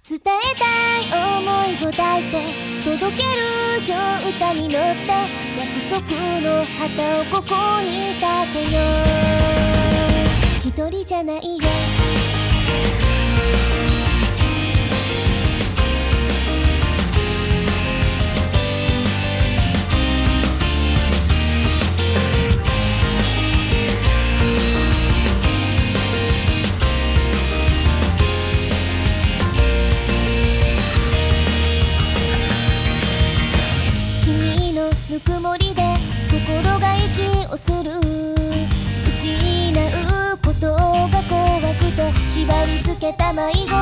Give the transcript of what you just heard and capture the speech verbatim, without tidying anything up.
伝えたい思いを抱いて届けるよ歌に乗って約束の旗をここに立てよう。一人じゃないよ。ぬくもりで心が息をする。失うことが怖くて縛り付けた迷子